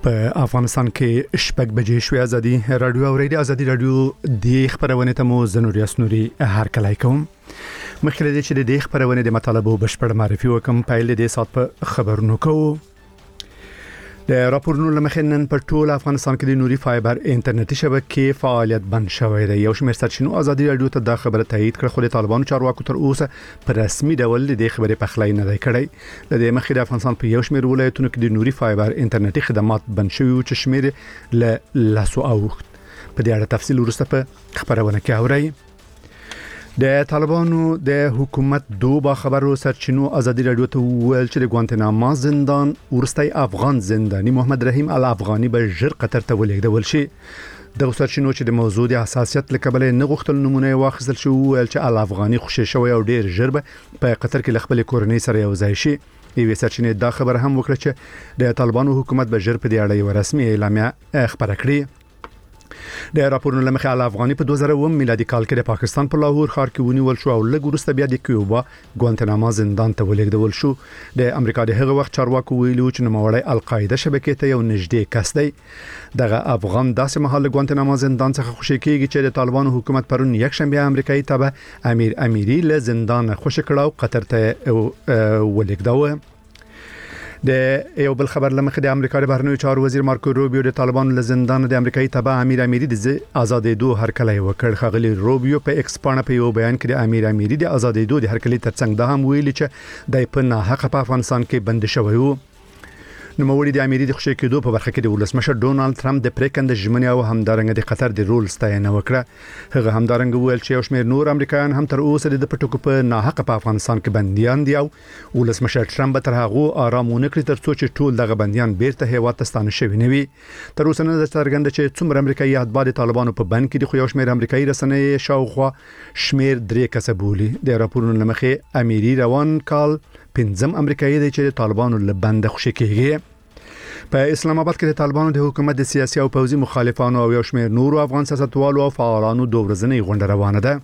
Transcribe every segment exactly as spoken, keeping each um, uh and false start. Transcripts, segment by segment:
په افغانستان کې شپږ بجې شوې ازادي رادیو او ریډیو ازادي رادیو د خبرونه ته مو زنوري اسنوري هر کله کوم مخکې د چې د خبرونه د مطالبه بشپړ معرفي وکم پایل د سات په خبرونو کوو د راپورونو لمخنن په ټول افغانستان کې د نوري فایبر انټرنیټي شبکې فعالیت بند شوې ده یو شمېر سرچینو ازادي رادیو ته د خبره تایید کړ خو د طالبانو چارواکو تر اوسه په رسمي ډول د خبرې په خلای نه دی کړی د مخې د افغانستان په یو شمېر ولایتونو کې د نوري فایبر انټرنیټي خدمات بند شوي او چې شمېر ل لاسو اوخت په دې اړه تفصیل ورسته په خبرونه کې اوري د طالبانو د حکومت دوه خبرو سرچینو ازادي رادیو ته ویل چې د ګوانتناما زندان ورستي افغان زنداني محمد رحیم الافغاني به ژر قطر ته ولېږدول شي د سرچینو چې د موضوع د حساسیت لکبل نه غوښتل نمونه واخیستل شو ویل چې الافغاني خوشی شوی او ډیر ژر به په قطر کې خپل کورنۍ سره یو ځای شي ایوه سرچینې دا خبر هم وکړه چې د طالبانو حکومت به ژر په دې اړه یو رسمي اعلامیه خبره کړې د راپورونو لمخې الافغاني په دوه زره اووه میلادي کال کې د پاکستان په لاهور ښار کې ونیول شو او لږ وروسته بیا د کیوبا ګوانتناما زندان ته ولېږدول شو د امریکا د هغه وخت چارواکو ویلو چې نوموړی القاعده شبکې ته یو نږدې کس دی دغه افغان داسې مهال ګوانتناما زندان څخه خوشی کیږي چې د طالبانو حکومت پرون یک شنبه امریکایي تبع امیر امیری له زندان خوشی کړه او قطر ته ولېږداوه د یو بل خبر لمخې د امریکا د بهرنیو چارو وزیر مارکو روبیو د طالبانو له زندان د امریکایي تبع امیر امیری د آزادېدو هرکلی وکړ خغلی روبیو په ایکس پاڼه په یو بیان کې د امیر امیری د آزادېدو د هرکلی ترڅنګ د هم ویلي چې د په نه حق په افغانستان کې بند شوی وو نوموړي د امیری د خوشی کېدو په برخه کې د ولسمشر ډونالد ټرمپ د پریکند ژمنې او همدارنګه د قطر د رول ستاینه وکړه هغه همدارنګه ویل چې یو شمېر نور امریکایان هم تر اوسه د پټکو په ناحق په افغانستان کې بنديان دي او ولسمشر ټرمپ تر هغه آرامونه کړی تر څو چې ټول دغه بنديان بیرته هیواد ته ستانه شوي نه وي تر اوسه نه څرګنده چې څومره امریکایي اتباع د طالبانو په بند کې د خو یو شمېر امریکایي رسنۍ شاوخوا شمېر درې کسه بولي د راپورونو لمخې امیری روان کال پنځم امریکایي دی چې د طالبانو له بند خوشی کېږي په اسلام آباد کې د طالبانو د حکومت د سیاسي او پوځي مخالفانو او یو شمېر نورو افغان سیاستوالو او فعالانو دوه ورځنۍ غونډه روانه ده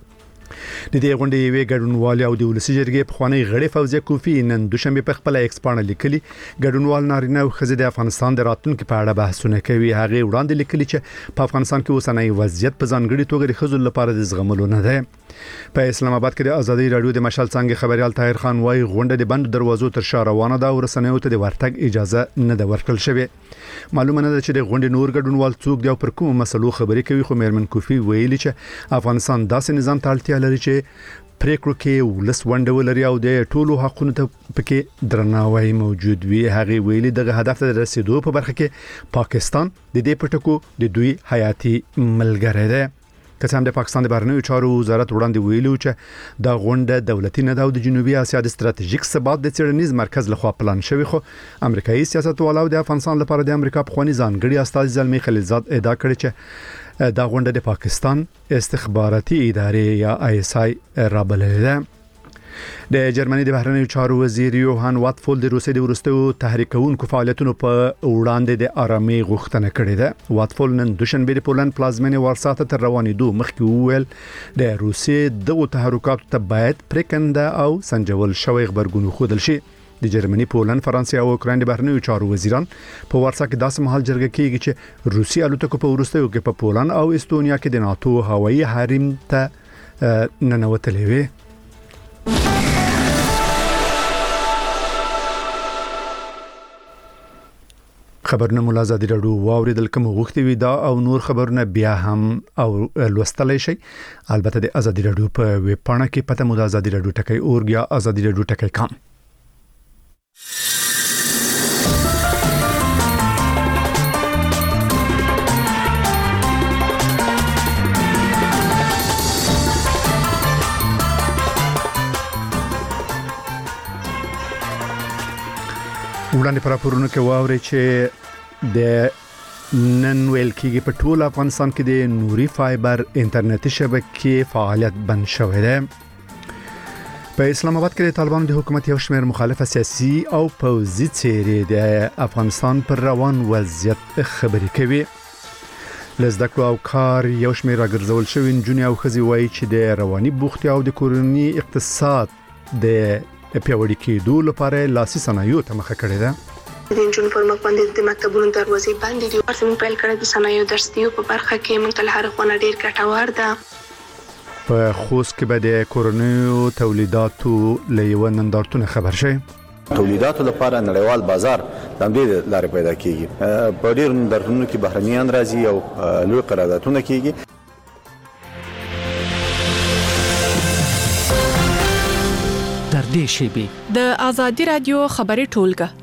د دې غونډې یوې ګډونوال او د ولسی جرګې په خوانی غړي فوزیه کوفی نن دوشنبه په خپل ایکس پاڼه لیکلي ګډونوال نارینه او خزې د افغانستان د راتلونکو په اړه بحثونه کوي هغه وړاندې لیکلي چې په افغانستان کې اوسنۍ وضعیت په ځانګړي توګه د خزو لپاره د زغملو نه ده په اسلام آباد کې د ازادي رادیو د مشال څنګه خبريال طاهر خان وايي غونډه د بند دروازو تر شا روانه ده او رسنیو ته د ورتګ اجازه نه ده ورکړل شوې معلومه نه ده چې د غونډې نور ګډونوال څوک دی او پر کوم مسلو خبرې کوي خو مېرمن کوفی ویلي چې افغانستان داسې نظام ته اړتیا لري چې پریکړو کې ولس ونډه ولري او د ټولو حقونو ته پکې درناوی موجود وي هغه ویلي دغه هدف ته رسیدو په برخه کې پاکستان د دې پټکو د دوی حیاتي ملګری دی که څنګه د پاکستان د بهرنیو چارو وزارت وړاندې ویلو چې دا غونډه دولتي نه ده او د جنوبي اسیا د ستراتیژیک ثبات د څېړنیز مرکز لخوا پلان شوی خو امریکایي سیاستوالو د افغانستان لپاره د امریکا په خواني ځانګړي استاد زلمی خلیلزاد ادعا کړې چې دا غونډه د پاکستان استخباراتي ادارې یا آی اس آی رابللې ده د جرمني د بهرنیو چارو وزیر یوهان واتفول د روسي د ورستیو تحریکونکو فعالیتونو په وړاندې د آرامي غوښتنه کړې ده واتفول نن دوشنبه د پولند پلازمینه وارسا ته تر روانېدو مخکې وویل د روسي دغه تحرکاتو ته باید پریکنده او سنجول شوی خبرګون خودل شي د جرمني پولند فرانسې او اوکراین د بهرنیو چارو وزیران په وارسا کې داسې مهال جرګه کیږي چې روسي الوتکو په ورستیو کې په پولند او استونیا کې د ناتو هوایي حریم ته ننوتلې وي خبرونه مولا ازادي رادیو واوریدل کوم غوښتي وي دا او نور خبرونه بیا هم او لوستلای شي البته د ازادي رادیو په ویب پاڼه کې پته مو د ازادي رادیو ټکی اورګ یا ازادي رادیو ټکی کام وړاندې پر راپورونو کې واوري چې د نن ویل کېږي په ټول افغانستان کې د نوري فایبر انټرنیټي شبکې فعالیت بند شوې ده په اسلام آباد کې د طالبانو د حکومت یو شمېر مخالف سیاسي او پوځي څېرې د افغانستان پر روان وضعیت خبرې کوي لزده کړو او کار یو شمېر راګرځول شوی نجونې او ښځې وایي چې د رواني بوختیا او د کورنۍ اقتصاد د پیاوړي کېدو لپاره لاسي صنایعو ته مخه کړې ده د انجن پر مخ باندې د مکتبونو دروازې بندې دي. ورته موږ پیل کړی د صنایعو درستیو په برخه کې موږ ته له هر خوا نه ډېر ګټور ده. په خوست کې به د کورنیو تولیداتو له یوه نندارتون خبر شي. تولیداتو لپاره نړیوال بازار د همدې لارې پیدا کیږي. په ډېرو نندارتونونو کې بهرنیان راځي او لوی قراردادونه کیږي. در دې شیبې د آزادي رادیو خبري ټولګه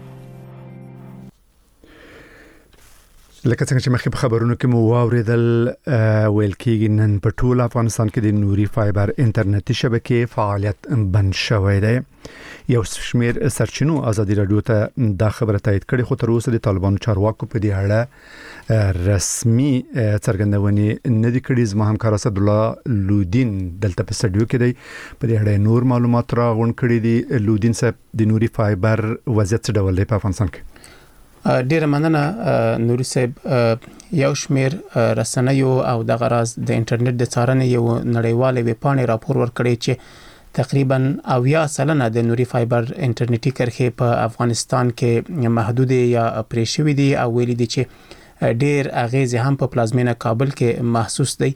لکه څنګه چې مخکې په خبرونو کې مو واوریدل ویل کېږي نن په ټول افغانستان کې د نوري فایبر انټرنیټي شبکې فعالیت بند شوی دی. یو شمېر سرچینو آزادي رادیو ته دا خبره تایید کړې، خو تر اوسه د طالبانو چارواکو په دې اړه رسمي څرګندونې نه دي کړې. زما همکار اسد الله لودین دلته په سټډیو کې دی، په دې اړه نور معلومات راغونډ کړي دي. لودین صاحب، د نوري فایبر وضعیت څه ډول دی په افغانستان کې؟ ډیره مننه نوري صاحب. یو شمیر رسنیو او د غراز د انټرنیټ د څارنې یو نړیوال ویبپاڼې راپور ورکړی چې تقریبا اویا سلنه د نوري فایبر انټرنیټي کرښې په افغانستان کې محدود یا پرېښوي دي او ویلي دي چې ډیر اغیز هم په پلازمینه کابل کې محسوس دی.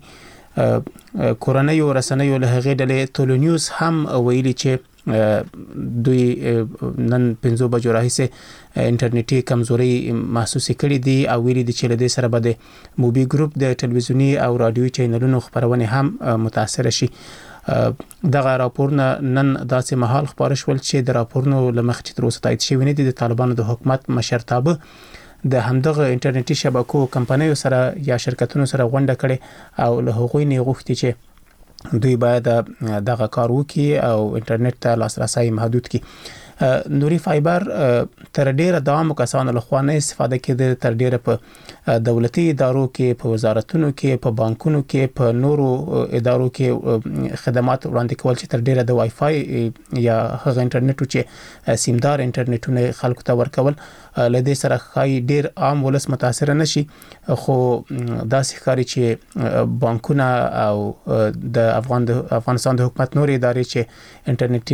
کورنیو رسنیو له هغې ډلې ټولو نیوز هم ویلي چې دوی نن پنځو بجو راهیسې انټرنیټي کمزوري محسوس کړي دي او ویلي دي چې له دې سره به د موبي ګروپ د ټلویزیونی او رادیوي چینلونو خبرونه هم متاثر شي. دغه راپورونه نن داسې مهال خبر شول چې د راپورونو لمخ چې تر اوسه تایید شوی نه دي. د طالبانو د حکومت مشرتابه د همدغه انټرنیټي شبکو کمپنیو سره یا شرکتونو سره غونډه کړي او له هغوی نه غوښتي چې دوی باید دغه کار وکړي او انټرنیټ ته لاسرسي محدود کړي. نوري فایبر تر ډیره دوام کسانو له خوا نه استفاده کېده، تر ډیره په دولتي ادارو کې، په وزارتونو کې، په بانکونو کې، په نورو ادارو کې خدمات وړاندې کول چې تر ډیره د وای فای یا هغه انټرنیټ چې سیمدار انټرنیټونه خلکو ته ورکول لدې سره خای ډیر عام ولس متاثر نشي. خو داسې ښکاري چې بانکونه او د افغان د افغانستان د حکومت نور ادارې چې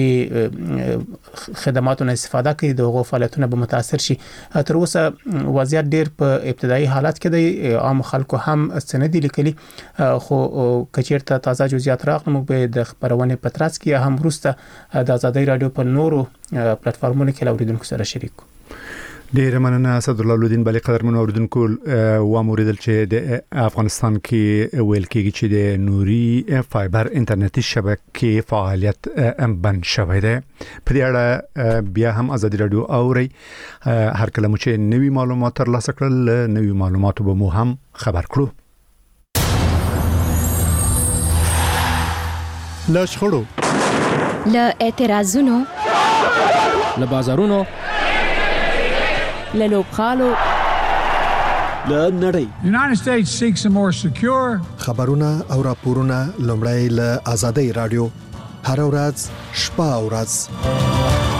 انټرنیټي خدماتونو استفاده کوي د هغو فعالیتونه به متاثر شي. تر اوسه وضعیت ډیر په ابتدایي حالت کې دی، عام خلکو هم سندې لیکلي، خو کچیرته تازه جزئیات راغلي موږ به د خبرونه په ترڅ کې هم وروسته د آزادي رادیو په نورو پلیټفارمونو کې اوریدونکو سره شریک کوو. ډیر مننه اسد الله لودین. بلې قدرمن اوریدونکو و موریدل چې د افغانستان کې ویل کېږي چې د نوري فایبر انټرنیټي شبکې فعالیت بند شوی دی. په دې اړه بیا هم آزادي رادیو اوري هر کله چې نوي معلومات ترلاسه کړل، نوي معلوماتو به مو هم خبر کړو. له شخړو، له اعتراضونو، له بازارونو، له لوبخالو، له نړۍ. The United States seeks a more secure خبرونه او راپورونه لومړی له آزادي رادیو هر ورځ شپه او ورځ.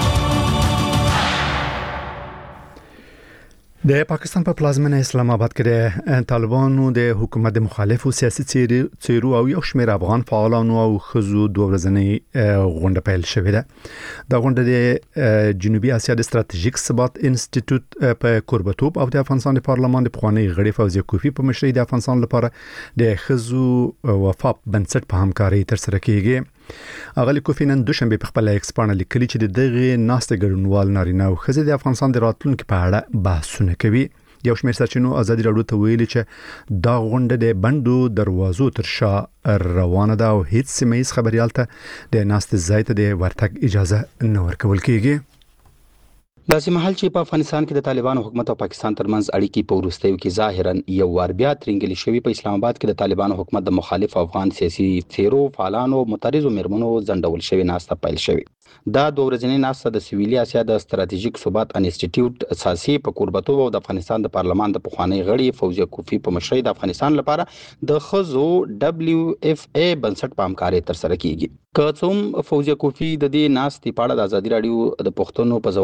د پاکستان په پلازمینه اسلام آباد کې د طالبانو د حکومت د مخالفو سیاسي څیرو او یو شمېر افغان فعالانو او خزو دوه ورځنۍ غونډه پیل شوې ده. دا غونډه د جنوبي اسیا د ستراتیژیک ثبات انسټیټیوټ په کوربتوب او د افغانستان د پارلمان د پخوانی غړي فوزیه کوفی په مشرۍ د افغانستان لپاره د خزو وفاق بنسټ په همکاري تر سره کیږي. اغلی کوفی نن دوشنبه په خپل ایکس باندې لیکلي چې د دغه ناست ګډونوال نارینه او ښځې د افغانستان د راتلونکو په اړه بحثونه کوي. یو شمېر سرچینو آزادي رادیو ته ویلي چې دا غونډه د بندو دروازو تر شا روانه ده او هیڅ سیمه‌ایز خبريال ته د ناست ځای ته د ورتګ اجازه نه ورکول کیږي. لازم حل چې په افغانستان کې د طالبانو حکومت او پاکستان ترمنځ اړیکې په وروستیو کې ظاهرا یو وار بیا ترنګلې شوې. په اسلام آباد کې د طالبانو حکومت د مخالف افغان سیاسي څیرو فعالانو متريزو مرمنو ځندول شوی ناسته پیل شوی. دا دوه ورځنۍ ناسته د سویلي اسیا د ستراتیژیک ثبات انسټیټیوټ اساسي په کوربتوب او د افغانستان د پارلمان د پخوانی غړي فوزیه کوفی په مشرۍ د افغانستان لپاره د خزو دبليو اف اي بنسټ په همکاري تر سره کیږي. که څوم فوزیه کوفی د دې ناستې په اړه د آزادي رادیو د پښتنو په جواب کې په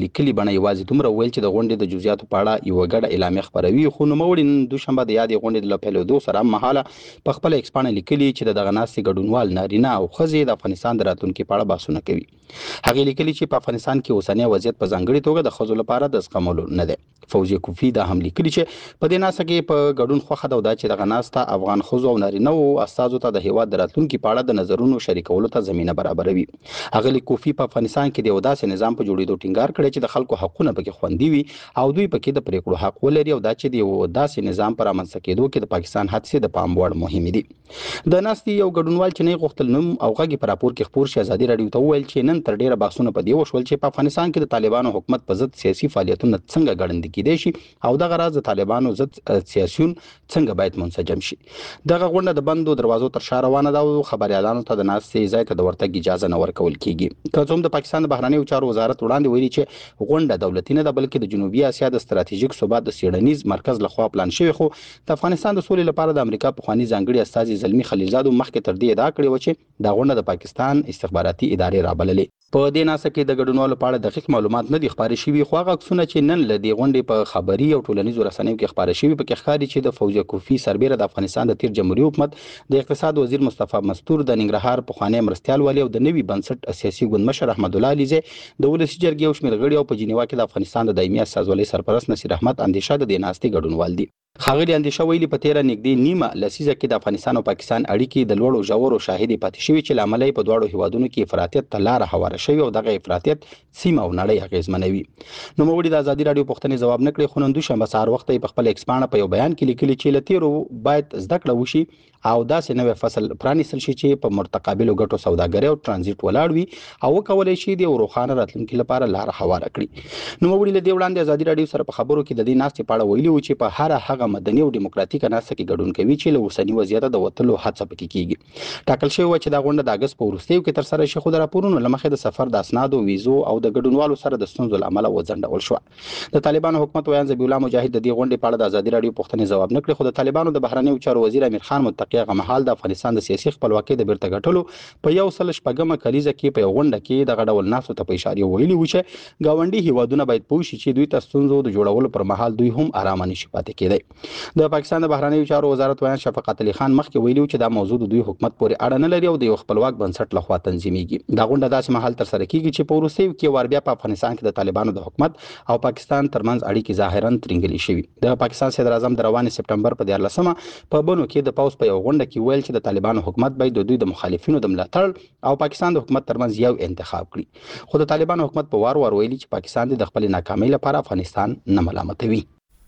لیکلي بڼه یوازې دومره ویل چې د غونډې د جزئیاتو په اړه یو غړ اعلامیه خبروي، خو نوموړي نن دوشنبه د یادې غونډې د پیلېدو سره مهاله په خپل ایکس پاڼه لیکلي چې د دغه ناستې ګډونوال نارینه او ښځې د افغانستان د راتلونکي په اړه بحثونه کوي. هغې لیکلي چې په افغانستان کې اوسنی وضعیت په ځانګړې توګه د ښځو لپاره د زغملو نه دی. فوزیه کوفی دا هم لیکلي چې په دې ناسته کې په ګډون خوښه ده او دا چې دغه ناسته افغان ښځو او نارینه‌و استازو ته د هیواد د راتلونکي په اړه د نظرونو شریکولو ته زمینه برابروي. اغلی کوفی په افغانستان کې د یو داسې نظام په جوړېدو ټینګار کړی چې د خلکو حقونه پکې خوندي وي او دوی پکې د پریکړو حق ولري او دا چې د یو داسې نظام پر رامنځته کېدو کې د پاکستان هڅې د پام وړ مهمې دي. د ناستې یو ګډونوال چې نه غوښتل نوم او غږی پر راپور کې خبر شي ازادي رادیو ته وویل چې نن تر ډیره بحثونه په دې وشول چې په افغانستان کې د طالبانو حکومت په ضد سیاسي فعالیتونه څنګه ګړندې کېدای شي او دغه راز د طالبانو ضد سیاسيون څنګه باید منسجم شي. دغه غونډه د بندو دروازو تر شا روانه ده او خبريالانو ته د ناستې ځای ته د ورتګ اجازه نه ورکول کیږي. که څوم د پاکستان د بهرنیو چارو وزارت وړاندې ویلي چې غونډه دولتي نه ده بلکې د جنوبي اسیا د ستراتیژیک ثبات د سیړنیز مرکز لخوا پلان شوی، خو د افغانستان د سولې لپاره د امریکا په خواني ځانګړي استاذ زلمی خلیلزاد مخکې تر دې ادعا کړې و چې دا غونډه د پاکستان استخباراتي ادارې رابللې. په دې ناسه کې د ګډونوالو په اړه دقیق معلومات نه دي خبرې شوي، خو هغه عکسونه چې نن له دې غونډې په خبري او ټولنیزو رسنیو کې خبرې شوي پکې ښکاري چې د فوزیه کوفی سربېره د افغانستان د تیر جمهوریت حکومت د اقتصاد وزیر مصطفی مستور، د ننګرهار پخوانی مرستیال والی او د نوي بنسټ سیاسي ګوند مشر احمد الله علیزی، د ولسي جرګې او شمېر غړي او په جنیوا کې د افغانستان د دایمي استازولۍ سرپرست نصیر احمد اندیشه د دې ناستې ګډونوال دي. ښاغلي اندیشه ویلي په تیره نږدې نیمه لسیزه کې د افغانستان او پاکستان اړیکې د لوړو ژورو شاهدي پاتې شوي چې له امله په دواړو هیوادونو کې افراطیت ته لاره هواره شوې او دغه افراطیت سیمه او نړۍ اغېزمنوي. نوموړي د ازادي راډیو پوښتنې ځواب نه کړی، خو نن دوشنبه سهار وخت په خپل ایکس پاڼه په یو بیان کې لیکلي چې له تیرو باید زده کړه وشي او داسې نوې فصل پرانیستل شي چې په مرتقبلو ګټو سوداګري او ترانزیت ولاړ وي او وکولای شي د روښانه راتلونکي لپاره لاره هواره کړي. نوموړي له دې وړاندې ازادي راډیو سره په خبرو کې د دې ناستې په اړه ویلي و چې په هر هغه مدني او دیموکراتیکه ناسته کې ګډون کوي چې له اوسني وضعیت د وتلو هڅه پکې کیږي. ټاکل شوی و چې دا غونډه د اګست په وروستیو کې تر سره شي، خو د راپورونو له مخې د سفر د اسنادو، ویزو او د ګډونوالو سره د ستونزو له امله وځنډول شو. د طالبانو حکومت ویان ذبیح الله مجاهد د دې غونډې په اړه د ازادي راډیو پوښتنې ځواب نه کړی، خو د طالبانو د بهرنیو چارو وزیر امیر خان متقی هغه مهال د افغانستان د سیاسي خپلواکۍ د بیرته ګټلو په یو سل شپږمه کلیزه کې په یو غونډه کې دغه ډول ناستو ته په اشاره ویلي و چې ګاونډي هیوادونه باید پوه شي چې دوی ته ستونزو د جوړولو پر مهال دوی هم آرام نشي پاتې کېدای. د پاکستان د بهرنیو چارو وزارت ویان شفقت علي خان مخکې ویلي و چې دا موضوع د دوی حکومت پورې اړه نه لري او د یو خپلواک بنسټ لخوا تنظیمېږي. دا غونډه داسې مهال تر سره کیږي چې په وروستیو کې ور بیا په افغانستان کې د طالبانو د حکومت او پاکستان ترمنځ اړیکې ظاهرا ترنګلې شوي. د پاکستان صدر اعظم د روانې سپټمبر په دیارلسمه په بنو کې د پاوس په یو غونډه کې ویل چې د طالبانو حکومت باید د دوی د مخالفینو د ملاتړ او پاکستان د حکومت ترمنځ یو انتخاب کړي، خو د طالبانو حکومت په وار وار ویلي چې پاکستان د خپل ناکامۍ لپاره افغانستان نه ملامتوي.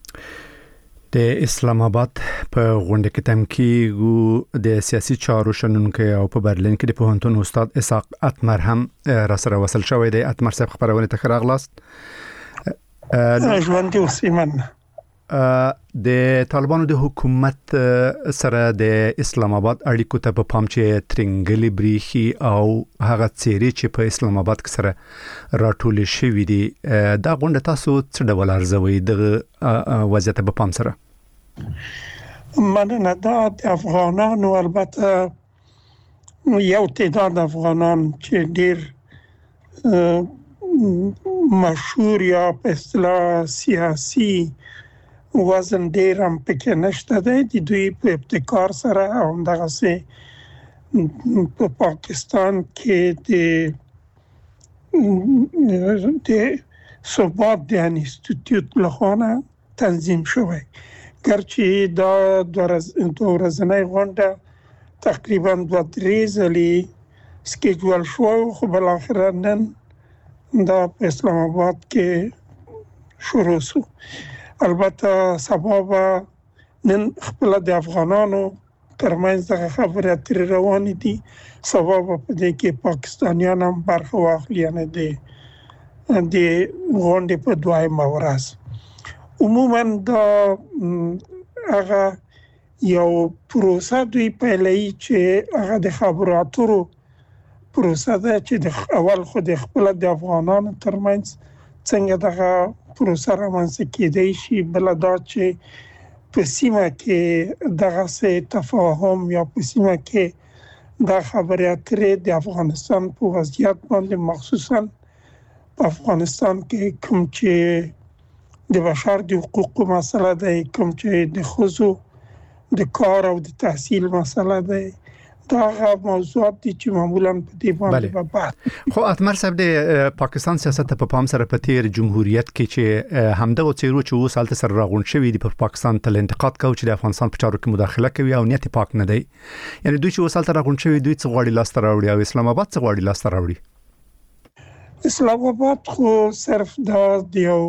د اسلام آباد په غونډه کې تم کېږي د سیاسي چارو شنونکو او په برلین کې د پوهنتون استاد اسحاق اتمر هم را سره وصل شوی دی. اتمر صاحب خبرونه ته راغلاست. ژوند اوسیمن د طالبانو د حکومت سره د اسلام آباد اړیکو ته په پام چې ترنګلي بریخي او هغه چیرې چې په اسلام آباد کې سره راټول شوی دي، دا غونډه تاسو څه ډول ارزوي د وضعیت په پام سره؟ مننه. دا د افغانانو البته یو تعداد افغانان چې ډیر مشهور یا په اصطلاح سیاسي وزن ډیر هم پکې نشته دی، د دوی په ابتکار سره او دغه سي په پاکستان کې د د ثبات د انستیتیوت لخوا تنظیم شوی، ګرچې دا دوه ورځنۍ غونډه تقریبا دوه درې ځلې سکیجول شو، خو بالاخره نن دا په اسلام آباد کې شروع شو. البته سبب نن خپل د افغانانو ترمنځ دغه خبرې اترې روانې دي، سبب په دې کې پاکستانیان هم برخه واخلي، یعنی د د غونډې په دویمه ورځ. عموما دا هغه یو پروسه دوی پیلوي چې هغه د خبرو اترو پروسه ده چې د اول خو د خپل د افغانانو ترمنځ څنګه دغه پروسه رامنځته کېدای شي، بل دا چې په سیمه کې دغه څه تفاهم یا په سیمه کې د خبرې اترې د افغانستان په وضعیت باندې مخصوصا په افغانستان کې کوم چې د بشر د حقوقو مسله ده، کوم چې د ښځو د کار او د تحصیل مسله ده، دا هغه موضوعات دي چې معمولا په دې باندې بحث. خو اتمر صاحب د پاکستان سیاست په پام سره په تیر جمهوریت کې چې همدغه چیرو چې اوس حالت سره راغون شوی دی په پاکستان تل انتقاد کوي چې د افغانستان په چارو کې مداخله کوي او نیت پاک نه دی. یعنی دوی چې اوس حالت راغون شوی دوی څه غواړي لاس ته راوړي او اسلام آباد څه غواړي لاس ته راوړي؟ اسلام آباد خو صرف دا د یو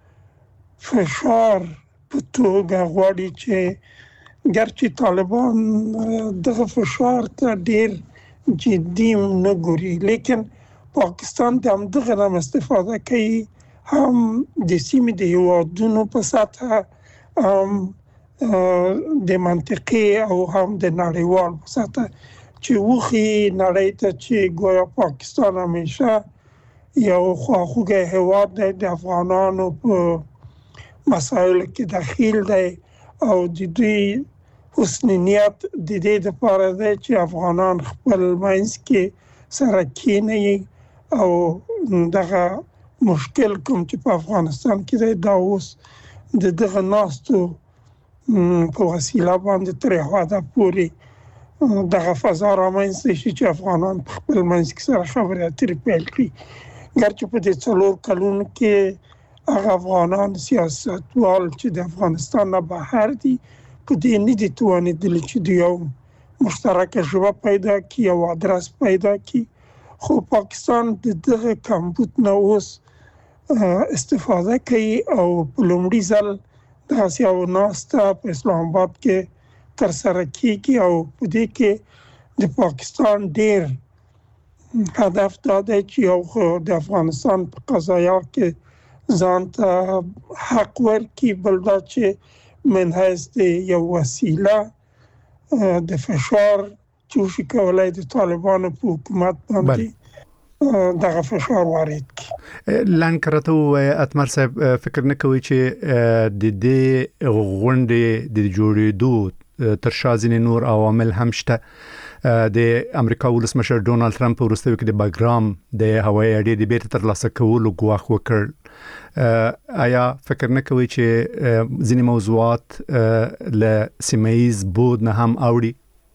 فشار په توګه غواړي چې ګرچې طالبان دغه فشار ته ډیر جدي نه ګوري، لیکن پاکستان د همدغه نه استفاده کوي، هم د سیمې د هیوادونو په سطحه، هم د منطقي او هم د نړیوال په سطحه چې وخی نړۍ ته چې ګویا پاکستان همیشه یو خواخوږی هیواد دی، د افغانانو په مسایلو کې دخیل دی او د دوی حسن نیت د دې لپاره دی چې افغانان خپل منځ کې سره کیني او دغه مشکل کوم چې په افغانستان کې دی دا اوس د دغه ناستو په وسیله باندې تر حده پورې دغه فضا رامنځته شي چې افغانان په خپل منځ کې سره خبرې اترې پیل کړي. ګرچې په دې څلور کلونو کې هغه افغانان سیاستوال چې د افغانستان نه بهر دي په دې نه دي توانېدلي چې د یو مشترکه ژبه پیدا کړي او ادرس پیدا کړي، خو پاکستان د دغه کمبود نه اوس استفاده کوي او په لومړي ځل داسې یو ناسته په اسلام آباد کې ترسره کېږي او په دې کې د پاکستان ډیر هدف دا دی چې یو د افغانستان په قضایا کې ځان ته حق ورکړي، بل دا چې من هست یو وسیله د فشار چې شي کولای د طالبانو په حکومت باندې دغه فشار وارد کړي. لانکرته اتمر صاحب فکر نه کوي چې د دې غونډې د جوړېدو تر شازین نور عوامل هم شته. د امریکا ولسمشر ډونالد ترامپ ورسته کې د باګرام د هوایي اډې د بیرته ترلاسه کولو غواخ وکړ. آیا فکر نه کوي چې ځینې موضوعات له سیمایز بود نه هم اوړي؟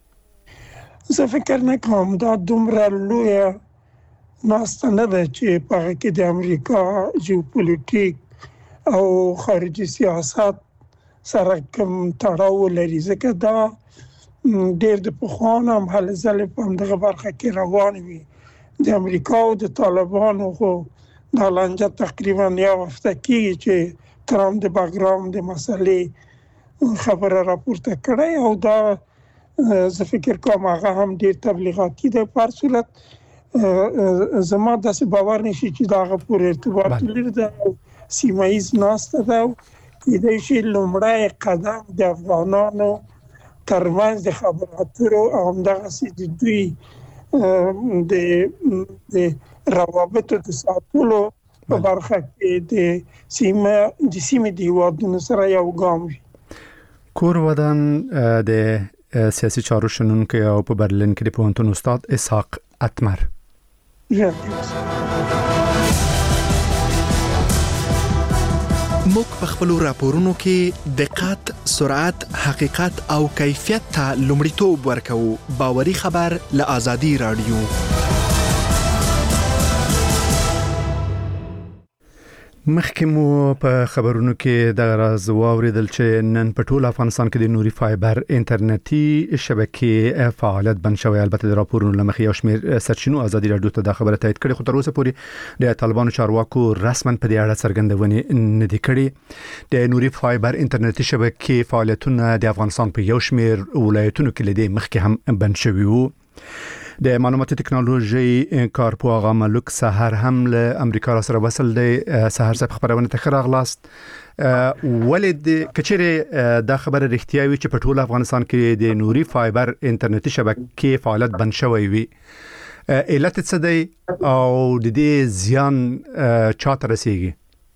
زه فکر نه کوم دا دومره لویه ناسته نه ده چې په هغه کې د امریکا جیوپولیټیک او خارجي سیاست سره کوم تړاو لري، ځکه دا ډېر د پخوانه هم هلې ځلې په همدغه برخه کې روان وي. د امریکا او د طالبانو خو دا لانجه تقریبا یو هفته کېږي چې ترامپ د باګرام د مسلې خبره راپورته کړې او دا زه فکر کوم هغه هم ډېر تبلیغاتي ده. په هر صورت زما داسې باور نشي چې دا هغه پورې ارتباط لري، د سیمایز ناسته ده کېدای شي لومړی قدم د افغانانو ترمنځ د خبرو اترو او همدغسې د دوی د روابطو د ساتلو په برخه کې د سیمه د سیمې د هیوادونو سره یو ګام وي. کور ودان د سیاسي چارو شنونکي او په برلین کې د پوهنتون استاد اسحاق اتمر. موږ په خپل راپورونو کې دقت، سرعت، حقیقت او کیفیت ته لومړیتوب ورکوو. باوري خبر له آزادي رادیو. مخکې مو په خبرونو کې د راز واوریدل چې نن په ټول افغانستان کې د نوري فایبر انټرنیټي شبکې فعالیت بند شوی. البته د راپورونو لمخې یو شمېر سرچینو ازادي رادیو ته د خبره تایید کړې، خو تر اوسه پورې د طالبانو چارواکو رسماً په دې اړه څرګندونې نه دي کړې. د نوري فایبر انټرنیټي شبکې فعالیتونه د افغانستان په یو شمېر ولایتونو کې لدې مخکې هم بند شوي وو. د معلوماتي ټکنالوژي کارپو آغا ملک سحر هم له امریکا را سره وصل دی. سحر صاحب خبرونه ته ښه راغلاست. ولید کچېره دا خبره رښتیا وي چې په ټول افغانستان کې د نوري فایبر انټرنیټي شبکې فعالیت بند شوی وي، علت څه دی او د دې زیان چاته رسیږي؟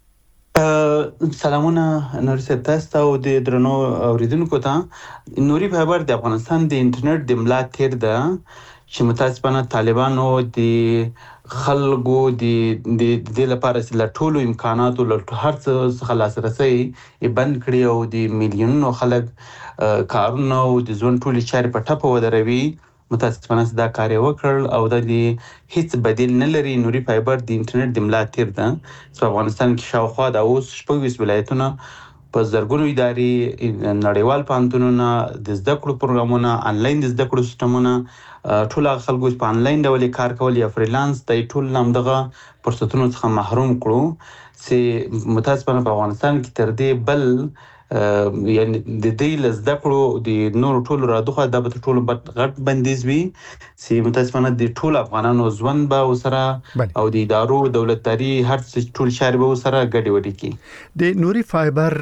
سلامونه نور صاحب تاسو او د درنو اوریدونکو ته. نوري فایبر د افغانستان د انټرنیټ د ملا تیر ده چې متاسفانه طالبانو د خلکو د د د لپاره چې له ټولو امکاناتو له هر څه څخه لاسرسي بند کړي او د میلیونونو خلک کارونه او د ژوند ټولې چارې په ټپه ودروي. متاسفانه دا کار یې وکړ او د هیڅ بدیل نه لري. نوري فایبر د انټرنیټ د ملا تیر ده. په افغانستان کې شاوخوا د اوس شپږ ویشت ولایتونه په زرګونو ادارې، نړیوال پوهنتونونه، د زده کړو پروګرامونه، انلاین د زده کړو سیستمونه، ټول خلکو په انلاین ډول کار کول یا فریلانس د ټول نامدغه فرصتونو څخه محروم کړو چې متاسفانه په افغانستان کې تر دې بل یعنی د دې لزده کړو د نور ټولو رادوخه د بت ټولو غټ بندیز وي چې متاسفانه د ټول افغانانو ژوند به وسره او د ادارو دولتداري هر څه ټول شهر به وسره ګډي وډي کی. د نوري فایبر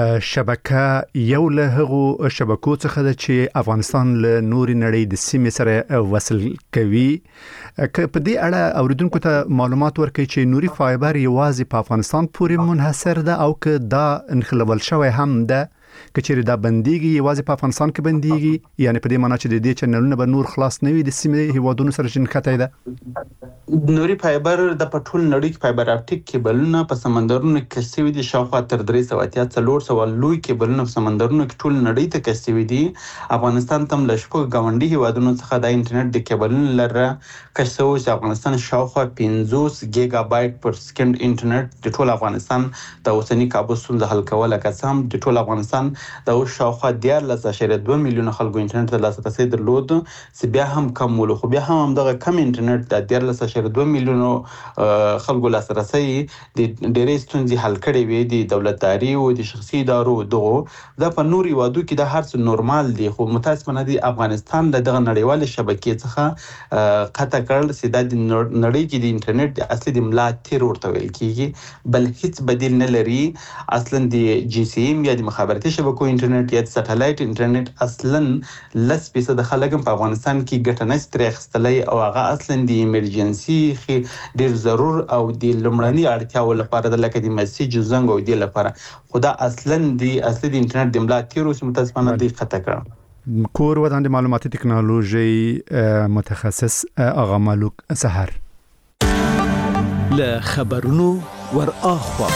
شبکه یو له هغو شبکو څخه ده چې افغانستان له نوري نړۍ د سیمې سره وصل کوي. که په دې اړه اوریدونکو ته معلومات ورکړي چې نوري فایبر یوازې په افغانستان پورې منحصر ده او که دا انخلول شوی هم ده، کچېرې دا بنديږي یوازې په افغانستان کې بنديږي، یعنی په دې معنی چې د دې چینلونه به نور خلاص نه وي د سیمې هیوادونو سره شنکته ده؟ نوري فایبر د پټول نړۍ کې فایبر اپټیک کیبلونه په سمندرونو کې کشوي دي. شاوخوا تر درې سوه اتیا څلور سوه لوی کیبلونه په سمندرونو کې ټول نړۍ ته کشوي دي. افغانستان تم له شپږ ګاونډي هیوادونو څخه د انټرنیټ د کیبلونو لره کشوي چې افغانستان شاوخوا پنځوس ګیگا بایټ پر سکند انټرنیټ د ټول افغانستان د اوسنی کابو ستونزه حل کوله. قسم د ټول افغانستان د او شاوخوا دیارلس اعشاریه دوه میلیونه خلکو انټرنیټ ته لاسرسی درلود چې بیا هم کم ولو، خو بیا هم دغه کم انټرنیټ د دیارلس اعشاریه دوه میلیونو خلکو لاسرسی د ډېرې ستونزې حل کړې وي د دولتداري او د شخصي ادارو. دغه د په نوري وادو کې د هر څه نورمال دي، خو متاسفانه د افغانستان د دغه نړیوال شبکې څخه قطع کړل چې د نړۍ کې د انټرنیټ د اصلي د ملا تیر ورته ویل کیږي، بل هیڅ بدیل نه لري. اصلا د جی سی ایم یا د مخابراتي شبکو انټرنیټ یا د سټلایټ انټرنیټ اصلا لس فیصد خلک په افغانستان کې ګټه نشي ترې اخیستلی او هغه اصلا د ایمرجنسي ډېر ضرور او د لومړني اړتیاو لپاره د لکه د مسیج زنګ او د لپاره، خو دا اصلا د اصلي د انټرنیټ د ملا تیر اوس متاسفانه د قطع کړ. کور ودان د معلوماتي ټکنالوژي متخصص آغا مالوک سحر له خبرونو ور اخوا.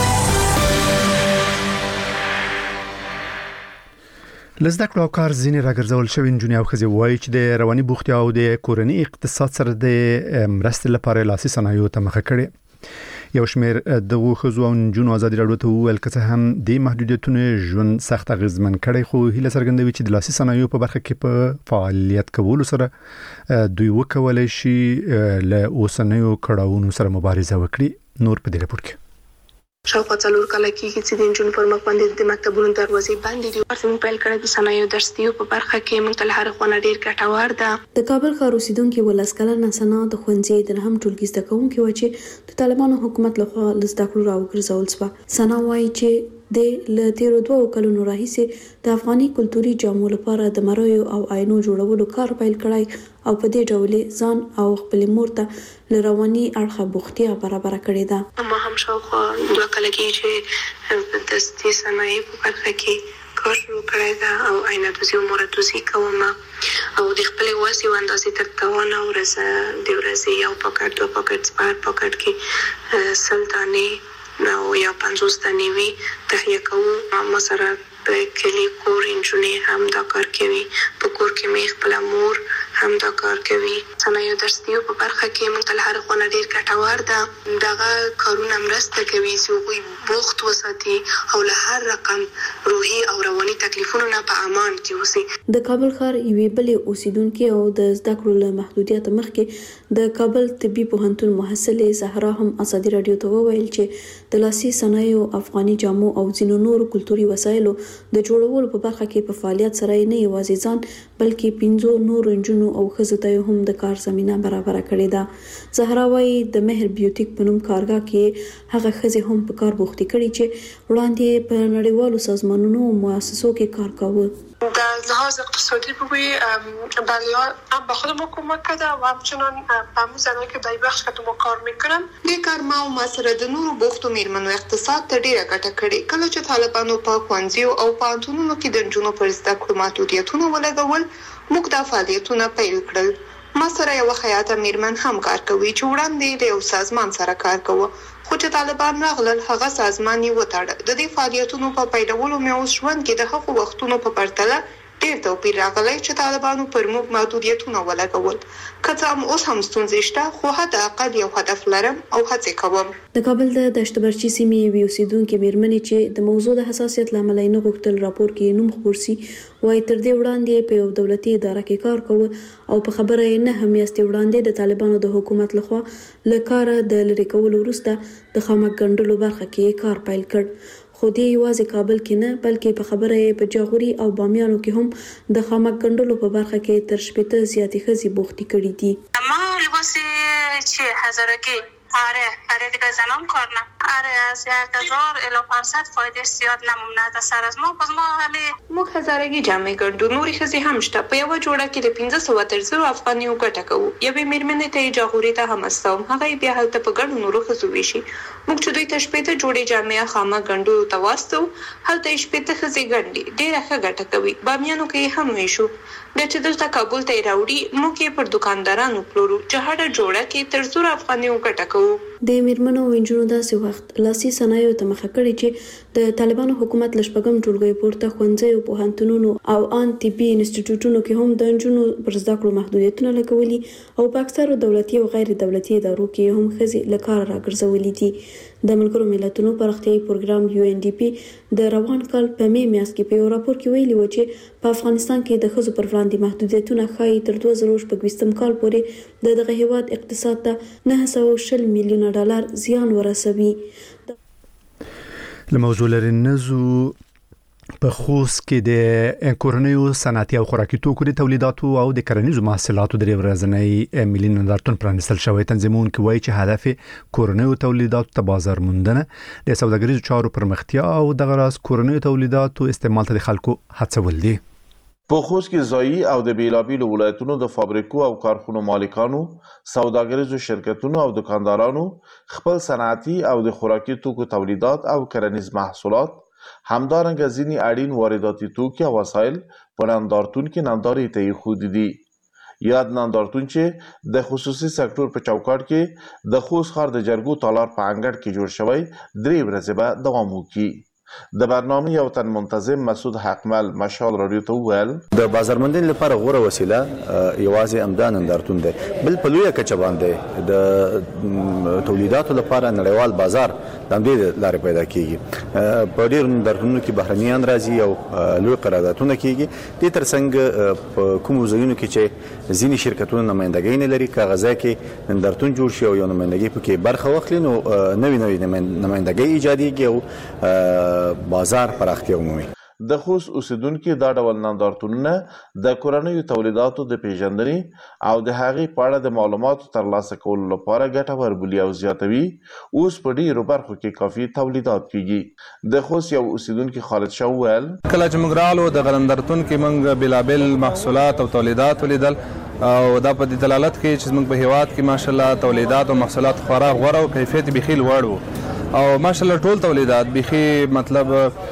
لزده کړو او کار ځینې راګرځول شوی نجونې او ښځې وایي چې د رواني بوختیا او د کورنۍ اقتصاد سره د مرستې لپاره لاسي صنایعو ته مخه کړې. یو شمېر دغو ښځو او نجونو ازادي راډیو ته وویل که څه هم دې محدودیتونه ژوند سخت اغېزمن کړی، خو هیله څرګندوي چې د لاسي صنایعو په برخه کې په فعالیت کولو سره دوی وکولی شي له اوسنیو کړاوونو سره مبارزه وکړي. نور په دې راپور کې شاوخوا څلور کاله کېږي چې د نجونو پر مخ باندې د مکتبونو دروازې بندې دي. ورته موږ پیل کړی د صنایعو درسیو په برخه کې موږ ته له هر خوا نه ډېر ګټور ده. د کابل ښار اوسیدونکي ولس کلنه سنا د ښوونځي د نهم ټولګي زده کوونکي و چې د طالبانو حکومت لخوا له زده کړو راوګرځول شوه. سنا وایي چې د له تیرو دوه کلونو راهیسې د افغاني کلتوري جامو لپاره د مرايو او آینو جوړولو کار پیل کړی او په دې ډول ځان او خپل مور ته له رواني اړخه بوختیا برابر کړې ده. ما هم شاوخوا دوه کاله کې چې د دستي صنایع په برخه کې کار شروع کړی ده او آینه دوزي او مراتوزي کوم او د خپل واسي اندازې تر توان او ورځ د ورځې یو پاکټ دوه پاکټ سپار پاکټ کې سلطاني نو یا پنځوس دانې وي تهیه کوو. ما سره په کلی کور انجونې هم دا کار کوي، په کور کې مې خپل مور هم دا کار کوي. صنایعو درسیو په برخه کې موږ ته هر خونه ډیر ګټور ده. دغه کارونه مرسته کوي چې هغوی بوخت وساتي او له هر رقم روحي او رواني تکلیفونو نه په امان کې اوسي. د کابل ښار یوې بلې اوسیدونکې او د زده کړو له محدودیت مخکې د کابل طبي پوهنتون محصلې زهرا هم ازادي راډیو ته وویل چې د لاسي صنایعو، افغاني جامو او ځینو نورو کلتوري وسایلو د جوړولو په برخه کې په فعالیت سره نه یوازې ځان بلکې پنځو نورو نجونو او ښځو ته هم د کار زمینه برابر کړې ده. زهرا وايي د مهر بیوټیک په نوم کارګاه کې هغه ښځې هم په کار بوختې کړي چې وړاندې په نړیوالو سازمانونو او مؤسسو کې کار کاوه. در لحاظ اقتصادی بگویی بله هم به خودم کمک کرده و همچنان به همون زنایی که در بخش که ما کار میکنن دې کار ما او ما سره د نورو بوختو میرمنو اقتصاد ته ډیره ګټه کړې. کله چې طالبانو په ښوونځیو او پوهنتونونو کې د نجونو پر زده کړو محدودیتونه ولګول، موږ دا فعالیتونه پیل کړل. ما سره یو خیاطه میرمن هم کار کوي چې وړاندې د یو سازمان سره کار کوي، خو چې طالبان راغلل هغه سازمان یې وتاړه. د دې فعالیتونو په پیلولو مې اوس ژوند کې د هغو وختونو په پرتله ډېر توپیر راغلی چې طالبانو پر موږ محدودیتونه ولګول. که څه هم اوس هم ستونزې شته، خو حداقل یو هدف لرم او هڅې کوم. د کابل د دشت برچي سیمې یوې اوسیدونکې میرمنې چې د موضوع د حساسیت له امله یې نه غوښتل راپور کې نوم خپور سي، وایي تر دې وړاندې په یو دولتي اداره کې کار کوه او په خبره یې نه هم یاستې وړاندې د طالبانو د حکومت لخوا له کاره د لرې کولو وروسته د خامک ګنډلو برخه کې کار پیل کړ. خو دې یوازې کابل کې نه بلکې په خبره یې په جاغوري او بامیانو کې هم د خامک ګنډلو په برخه کې تر شپېته زیاتې ښځې بوختې کړي دي. ما لباس چه هزارگی آره برای دیگه زنان کار نه آره از یک هزار الی پانصد فایده زیاد نمونه ده سر از ما پس ما همه موږ هزارګي جامې ګنډو، نورې ښځې هم شته. په یوه جوړه کې د پنځه سوه تر زرو افغانیو ګټه کوو. یوې میرمنې ته یې جاغوري ته هم استوم، هغه یې بیا هلته په ګڼو نورو ښځو ویشي. موږ چې دوی ته شپېته جوړې جامې خامه ګنډلو ته واستو، هلته یې شپېته ښځې ګنډي، ډېره ښه ګټه کوي. بامیانو کې یې هم ویشو. بیا چې دلته کابل ته یې راوړي، موږ یې پر دوکاندارانو پلورو چې هره جوړه کې تر زرو افغانیو ګټه کوو. د میرمنو او نجونو داسې وخت لاسي صنایعو ته مخه کړې چې د طالبانو حکومت له شپږم ټولګي پورته ښوونځیو، پوهنتونونو او ان طبي انسټیټیوټونو کې هم د نجونو پر زده کړو محدودیتونه لګولي او په اکثرو دولتي او غیر دولتي ادارو کې هم ښځې له کاره راګرځولي دي. د ملګرو ملتونو پراختیایي پروګرام یو ان ډي پی د روان کال په می میاشت کې په یو راپور کې ویلي و چې په افغانستان کې د ښځو پر وړاندې محدودیتونه ښایي تر دوه زره شپږویشتم کال پورې د دغه هیواد اقتصاد ته نه سوه شل میلیونه ډالر زیان ورسوي. له موضوع لري نزو په خوست کې د کورنیو صنعتي او خوراکي توکو د تولیداتو او د کرنیزو محصولاتو د ورځنی ملي نندارتون پرانیستل شوی. تنظیمونکي وایي چې هدف کورنیو تولیداتو ته بازار موندنه، د سوداګریزو چارو پرمختیا او د غراس کورنیو تولیداتو استعمال ته د خلکو هڅول دي. په خوست کې ځایي او د بیلابیلو ولایتونو د فابریکو او کارخونو مالکانو، سوداګریزو شرکتونو او دکاندارانو خپل صنعتي او د خوراکي توکو تولیدات او کرنیز محصولات، همدارنګه ځینې اړین وارداتي توکي او وسایل په نندارتون کې نندارې ته ایښودي دي. یاد نندارتون چې د خصوصي سکتور په چوکاټ کې د خوست ښار د جرګو تالار په انګړ کې جوړ شوی درې ورځې به دوام وکړي. د برنامه یو تن منتظم مسعود حقمل مشال رادیو ته وویل د بازار موندنې لپاره غوره وسیله یوازې همدا نندارتون دی. بل په لویه کچه باندې د تولیداتو لپاره نړیوال بازار د همدې لارې پیدا کیږي. په ډېرو نندارتونونو کې بهرنیان راځي او لوی قراردادونه کیږي. دې ترڅنګ په کومو ځایونو کې چې ځینې شرکتونه نمایندګۍ نه لري، که غذا کې نندارتون جوړ شي او یو نمایندګۍ پکې برخه واخلي، نو نوې نوې نمایندګۍ ایجادېږي او بازار پراختیا ومومي. د خوست اوسیدونکو دا ډول نندارتونونه د کورنیو تولیداتو د پیژندنې او د هغې په اړه د معلوماتو ترلاسه کولو لپاره ګټور بولي او زیاتوي. اوس په ډېرو برخو کې کافي تولیدات کیږي. د خوست یو اوسیدونکي خالد شاه وویل کله چې موږ راغلو د نندارتون کې موږ بېلابېل محصولات او تولیدات ولیدل او دا په دې دلالت کوي چې موږ په هیواد کې ماشاءالله تولیدات او محصولات خورا غوره او کیفیت بیخي لوړ وو او ماشاءالله ټول تولیدات بیخي مطلب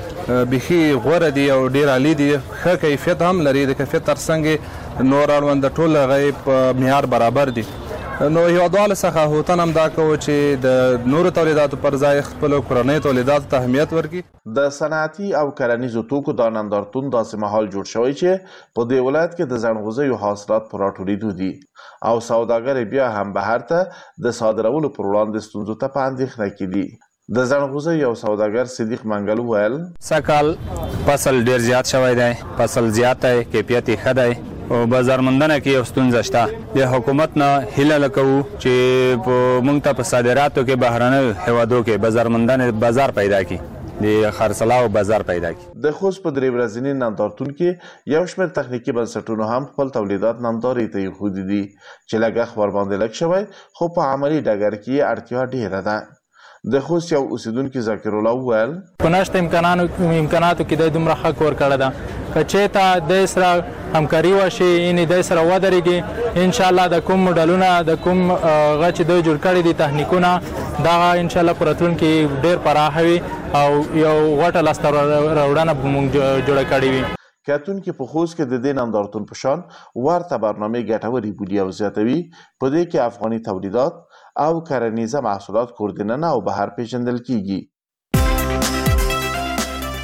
بیخي غوره دي او ډیر عالی دي. ښه کیفیت هم لري، د کیفیت ترڅنګ نور اړوند ټول هغه په معیار برابر دي. نو هیوادوالو څخه هوتن هم دا کوو چې د نورو تولیداتو پر ځای خپلو کورنیو تولیداتو ته اهمیت ورکړي. د صنعتي او کرنیزو توکو دا نندارتون داسې مهال جوړ شوی چې په دې ولایت کې د ځنغوزیو حاصلات په راټولېدو دي او سوداګر بیا هم بهر ته د صادرولو پر وړاندې ستونزو ته په اندېښنه کې دي. د ځنغوزي یو سوداګر صدیق منګل وویل سکال فصل ډیر زیات شوی دی، فصل زیات دی، کیفیت یې ښه دی او بازار موندنه کې یو ستونزه شته. د حکومت نه هیله لکوو چې په موږ ته په صادراتو کې بهرنیو هیوادو کې بازار موندنه بازار پیدا کړي، د خرڅلاو بازار پیدا کړي. د خوست په درې ورځني نندارتون کې یو شمېر تخنیکي بنسټونو هم خپل تولیدات نندارې ته ایښودي دي چې لګښت ورباندې لږ شوی، خو په عملي ډګر کې یې اړتیا ډېره ده. د خوست یو اوسیدونکي ذکر الله وویل په نشته امکاناتو امکاناتو کې د دومره حق ورکړه ده که چېرته د سره همکاري وشي یعنې د سره ودرېږي انشاءالله د کوم موډلونه د کوم هغه چې دوی جوړ کړي دي تخنیکونه دغه انشاءالله په راتلونکي کې ډېر پراخه وي او یو غټه لاسته راوړنه به موږ جوړه کړې وي. کتونکو په خوست کې د دې نندارتون په شان ورته برنامه ګټوري بولي او زیاتوي په دې کې افغاني تولیدات او کرنیزه محصولات کوردننه او بهر پیژندل کیږي.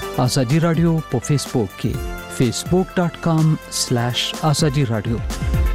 ازادي رادیو په فیسبوک کې facebook.com/azadi radio